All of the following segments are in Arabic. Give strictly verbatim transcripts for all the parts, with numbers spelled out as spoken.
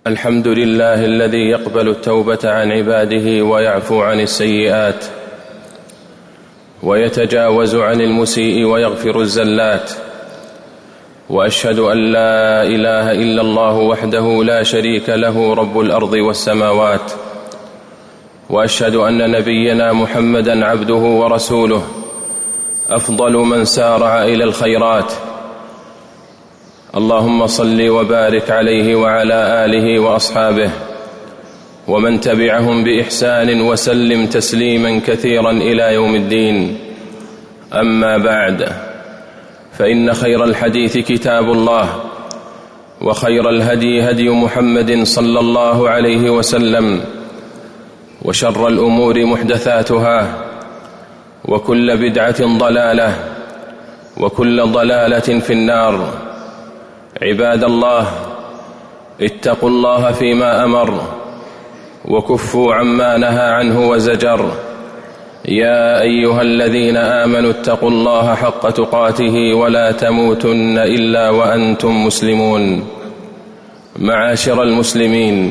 الحمد لله الذي يقبل التوبة عن عباده ويعفو عن السيئات ويتجاوز عن المسيء ويغفر الزلات، وأشهد أن لا إله إلا الله وحده لا شريك له رب الأرض والسماوات، وأشهد أن نبينا محمدًا عبده ورسوله أفضل من سارع إلى الخيرات. اللهم صل وبارك عليه وعلى آله وأصحابه ومن تبعهم بإحسان وسلم تسليما كثيرا إلى يوم الدين. أما بعد، فإن خير الحديث كتاب الله، وخير الهدي هدي محمد صلى الله عليه وسلم، وشر الأمور محدثاتها، وكل بدعة ضلالة، وكل ضلالة في النار. عباد الله، اتقوا الله فيما أمر وكفوا عما نهى عنه وزجر. يا أيها الذين آمنوا اتقوا الله حق تقاته ولا تموتن إلا وأنتم مسلمون. معاشر المسلمين،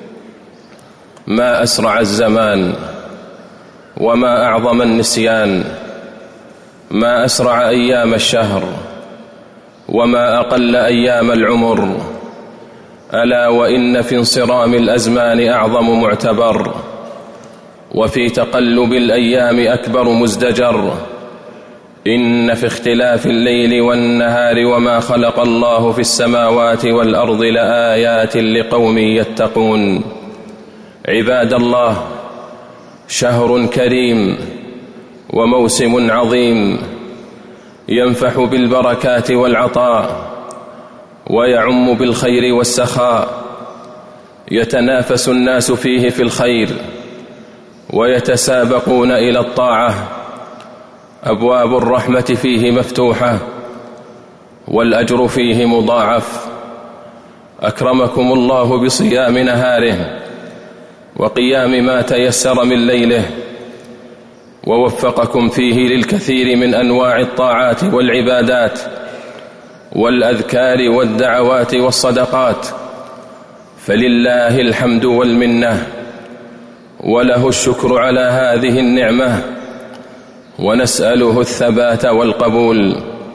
ما أسرع الزمان وما أعظم النسيان، ما أسرع أيام الشهر وما أقل أيام العمر. ألا وإن في انصرام الأزمان أعظم معتبر، وفي تقلب الأيام أكبر مزدجر. إن في اختلاف الليل والنهار وما خلق الله في السماوات والأرض لآيات لقوم يتقون. عباد الله، شهر كريم وموسم عظيم ينفح بالبركات والعطاء ويعم بالخير والسخاء. يتنافس الناس فيه في الخير ويتسابقون إلى الطاعة. أبواب الرحمة فيه مفتوحة والأجر فيه مضاعف. أكرمكم الله بصيام نهاره وقيام ما تيسر من ليله، ووفقكم فيه للكثير من أنواع الطاعات والعبادات والأذكار والدعوات والصدقات، فلله الحمد والمنة، وله الشكر على هذه النعمة، ونسأله الثبات والقبول.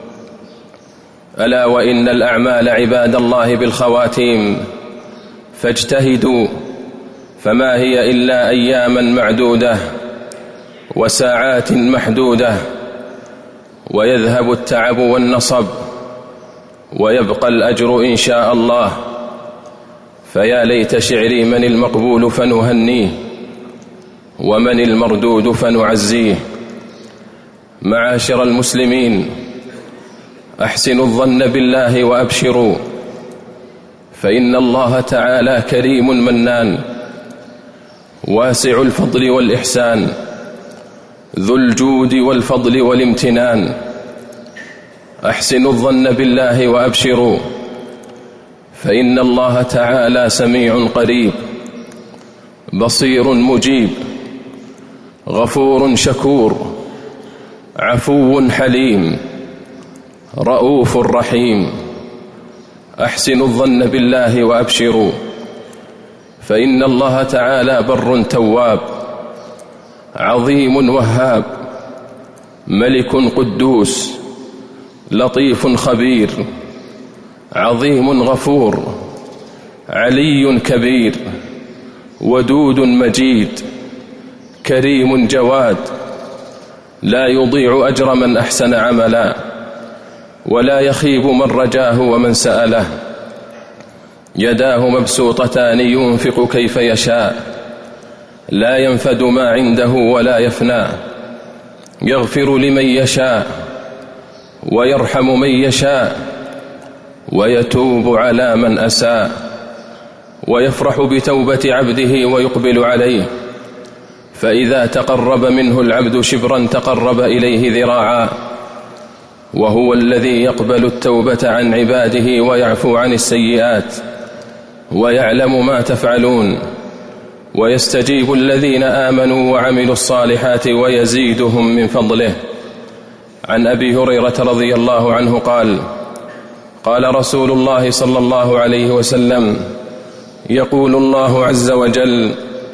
ألا وإن الأعمال عباد الله بالخواتيم، فاجتهدوا، فما هي إلا أياما معدودة وساعات محدودة، ويذهب التعب والنصب ويبقى الأجر إن شاء الله. فيا ليت شعري من المقبول فنهنيه، ومن المردود فنعزيه. معاشر المسلمين، أحسنوا الظن بالله وأبشروا، فإن الله تعالى كريم منان، واسع الفضل والإحسان، ذو الجود والفضل والامتنان. أحسنوا الظن بالله وأبشروا، فإن الله تعالى سميع قريب، بصير مجيب، غفور شكور، عفو حليم، رؤوف رحيم. أحسنوا الظن بالله وأبشروا، فإن الله تعالى بر تواب، عظيم وهاب، ملك قدوس، لطيف خبير، عظيم غفور، علي كبير، ودود مجيد، كريم جواد، لا يضيع أجر من أحسن عملا، ولا يخيب من رجاه ومن سأله. يداه مبسوطتان ينفق كيف يشاء، لا ينفد ما عنده ولا يفنى. يغفر لمن يشاء ويرحم من يشاء، ويتوب على من أساء، ويفرح بتوبة عبده ويقبل عليه. فإذا تقرب منه العبد شبرا تقرب إليه ذراعا. وهو الذي يقبل التوبة عن عباده ويعفو عن السيئات، ويعلم ما تفعلون، ويستجيب الذين آمنوا وعملوا الصالحات ويزيدهم من فضله. عن أبي هريرة رضي الله عنه قال: قال رسول الله صلى الله عليه وسلم: يقول الله عز وجل: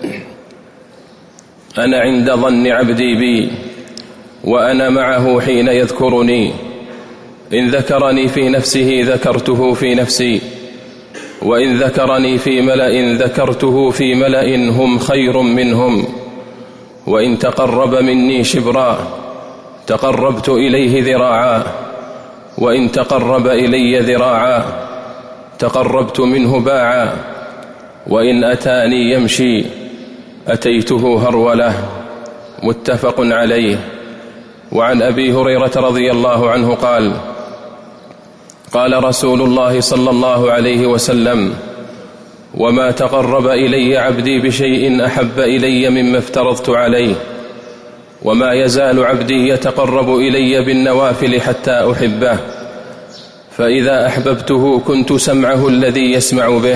أنا عند ظن عبدي بي وأنا معه حين يذكرني، إن ذكرني في نفسه ذكرته في نفسي، وإن ذكرني في ملأ ذكرته في ملأ هم خير منهم، وإن تقرب مني شبرا تقربت إليه ذراعا، وإن تقرب إلي ذراعا تقربت منه باعا، وإن أتاني يمشي أتيته هرولة. متفق عليه. وعن أبي هريرة رضي الله عنه قال: قال رسول الله صلى الله عليه وسلم: وما تقرب إلي عبدي بشيء أحب إلي مما افترضت عليه، وما يزال عبدي يتقرب إلي بالنوافل حتى أحبه، فإذا أحببته كنت سمعه الذي يسمع به،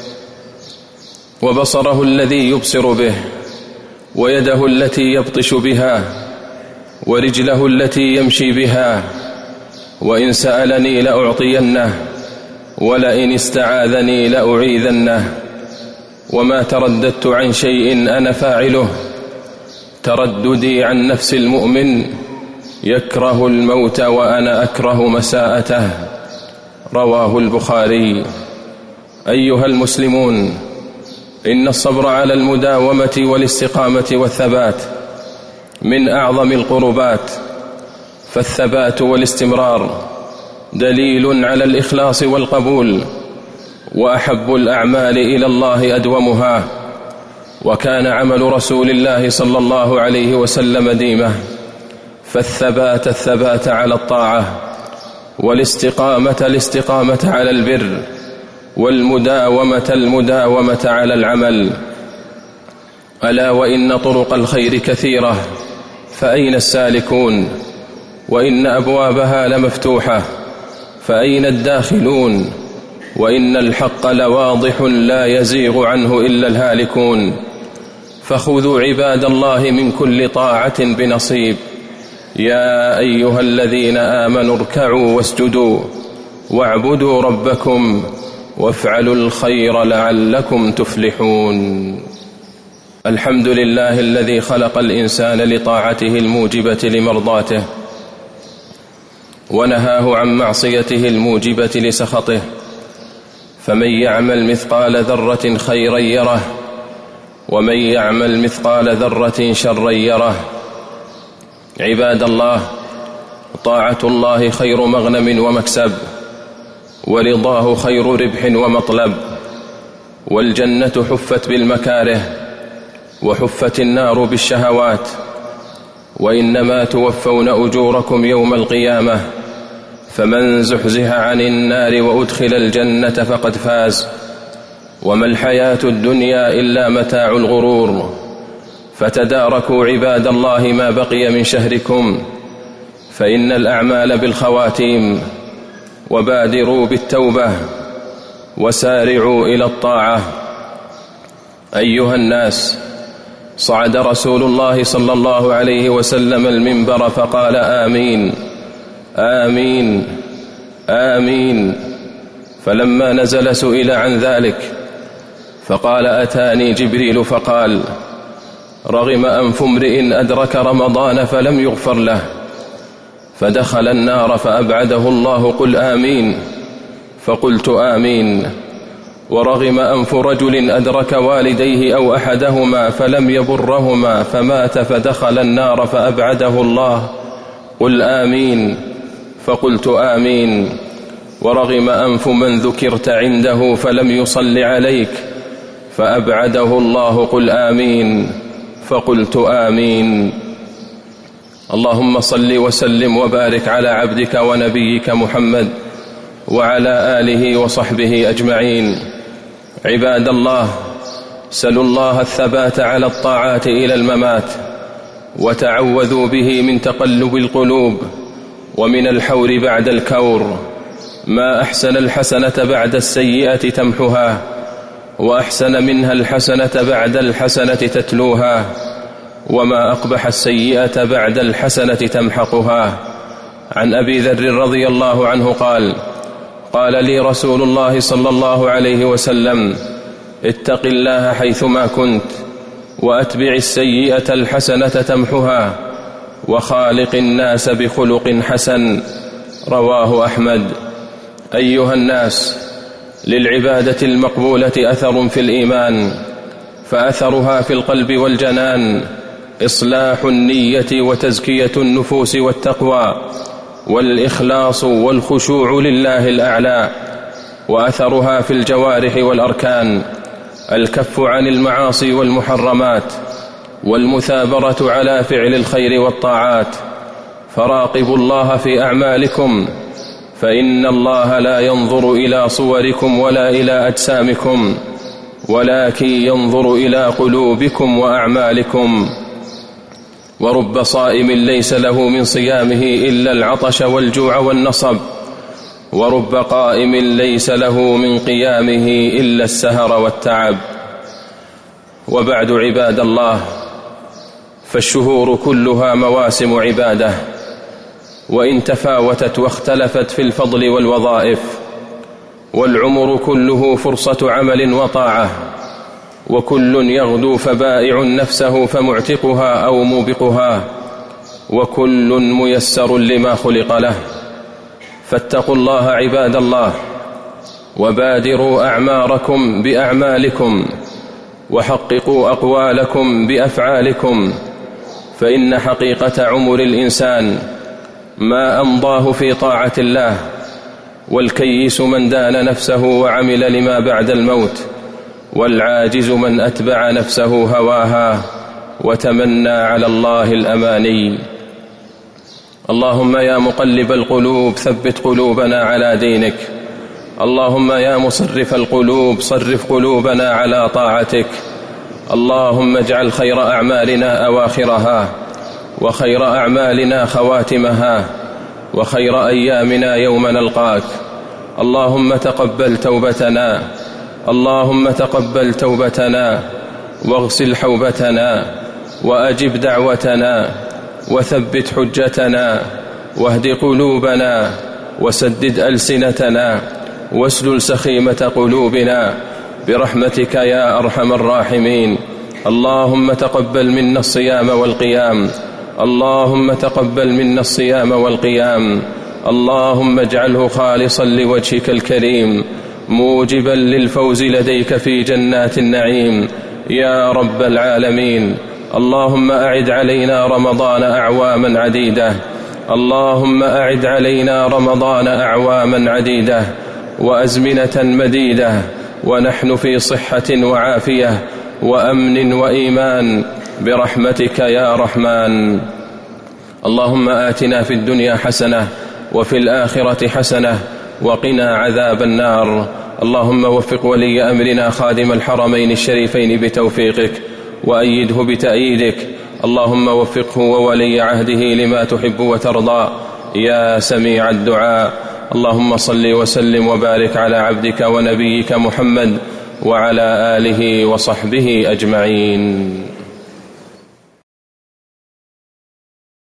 وبصره الذي يبصر به، ويده التي يبطش بها، ورجله التي يمشي بها، وإن سألني لأعطينه، ولئن استعاذني لأعيذنه. وما ترددت عن شيء أنا فاعله ترددي عن نفس المؤمن يكره الموت وأنا أكره مساءته. رواه البخاري. أيها المسلمون، إن الصبر على المداومة والاستقامة والثبات من أعظم القربات، فالثبات والاستمرار دليل على الإخلاص والقبول، وأحب الأعمال إلى الله أدومها، وكان عمل رسول الله صلى الله عليه وسلم ديمه. فالثبات الثبات على الطاعة، والاستقامة الاستقامة على البر، والمداومة المداومة على العمل. ألا وإن طرق الخير كثيرة، فأين السالكون؟ وإن أبوابها لمفتوحة، فأين الداخلون؟ وإن الحق لواضح لا يزيغ عنه إلا الهالكون. فخذوا عباد الله من كل طاعة بنصيب. يا أيها الذين آمنوا اركعوا واسجدوا واعبدوا ربكم وافعلوا الخير لعلكم تفلحون. الحمد لله الذي خلق الإنسان لطاعته الموجبة لمرضاته، ونهاه عن معصيته الموجبة لسخطه. فمن يعمل مثقال ذرة خيرا يره، ومن يعمل مثقال ذرة شرا يره. عباد الله، طاعة الله خير مغنم ومكسب، ورضاه خير ربح ومطلب. والجنة حفت بالمكاره، وحفت النار بالشهوات، وإنما توفون أجوركم يوم القيامة، فمن زحزح عن النار وأدخل الجنة فقد فاز. وما الحياة الدنيا إلا متاع الغرور. فتداركوا عباد الله ما بقي من شهركم، فإن الأعمال بالخواتيم. وبادروا بالتوبة، وسارعوا إلى الطاعة. أيها الناس، صعد رسول الله صلى الله عليه وسلم المنبر فقال: آمين آمين آمين. فلما نزل سئل عن ذلك، فقال: أتاني جبريل فقال: رغم أنف امرئ أدرك رمضان فلم يغفر له، فدخل النار فأبعده الله، قل آمين. فقلت آمين. ورغم أنف رجل أدرك والديه أو أحدهما فلم يبرهما فمات فدخل النار فأبعده الله، قل آمين. فقلت آمين. ورغم أنف من ذكرت عنده فلم يصل عليك فأبعده الله، قل آمين. فقلت آمين. اللهم صل وسلم وبارك على عبدك ونبيك محمد وعلى آله وصحبه أجمعين. عباد الله، سلوا الله الثبات على الطاعات إلى الممات، وتعوذوا به من تقلب القلوب ومن الحور بعد الكور. ما أحسن الحسنة بعد السيئة تمحها، وأحسن منها الحسنة بعد الحسنة تتلوها، وما أقبح السيئة بعد الحسنة تمحقها. عن أبي ذر رضي الله عنه قال: قال لي رسول الله صلى الله عليه وسلم: اتق الله حيثما كنت، وأتبع السيئة الحسنة تمحها، وخالق الناس بخلق حسن. رواه أحمد. أيها الناس، للعبادة المقبولة أثر في الإيمان، فأثرها في القلب والجنان إصلاح النية وتزكية النفوس والتقوى والإخلاص والخشوع لله الأعلى. وأثرها في الجوارح والأركان الكف عن المعاصي والمحرمات والمثابرة على فعل الخير والطاعات. فراقبوا الله في أعمالكم، فإن الله لا ينظر إلى صوركم ولا إلى أجسامكم، ولكن ينظر إلى قلوبكم وأعمالكم. ورب صائم ليس له من صيامه إلا العطش والجوع والنصب، ورب قائم ليس له من قيامه إلا السهر والتعب. وبعد عباد الله، فالشهور كلها مواسم عبادة، وإن تفاوتت واختلفت في الفضل والوظائف، والعمر كله فرصة عمل وطاعة، وكل يغدو فبائع نفسه فمعتقها أو موبقها، وكل ميسر لما خلق له. فاتقوا الله عباد الله، وبادروا أعماركم بأعمالكم، وحققوا أقوالكم بأفعالكم، فإن حقيقة عمر الإنسان ما أمضاه في طاعة الله، والكيس من دان نفسه وعمل لما بعد الموت، والعاجز من أتبع نفسه هواها وتمنى على الله الأماني. اللهم يا مقلب القلوب ثبت قلوبنا على دينك، اللهم يا مصرف القلوب صرف قلوبنا على طاعتك. اللهم اجعل خير أعمالنا أواخرها، وخير أعمالنا خواتمها، وخير أيامنا يوم نلقاك. اللهم تقبل توبتنا، اللهم تقبل توبتنا، واغسل حوبتنا، وأجب دعوتنا، وثبت حجتنا، واهد قلوبنا، وسدد ألسنتنا، واسلل سخيمة قلوبنا برحمتك يا أرحم الراحمين. اللهم تقبل منا الصيام والقيام، اللهم تقبل منا الصيام والقيام، اللهم اجعله خالصا لوجهك الكريم، موجبا للفوز لديك في جنات النعيم يا رب العالمين. اللهم أعد علينا رمضان أعواما عديدة، اللهم أعد علينا رمضان أعواما عديدة وأزمنة مديدة، ونحن في صحة وعافية وأمن وإيمان برحمتك يا رحمن. اللهم آتنا في الدنيا حسنة وفي الآخرة حسنة وقنا عذاب النار. اللهم وفق ولي أمرنا خادم الحرمين الشريفين بتوفيقك، وأيده بتأييدك. اللهم وفقه وولي عهده لما تحب وترضى يا سميع الدعاء. اللهم صل وسلم وبارك على عبدك ونبيك محمد وعلى آله وصحبه أجمعين.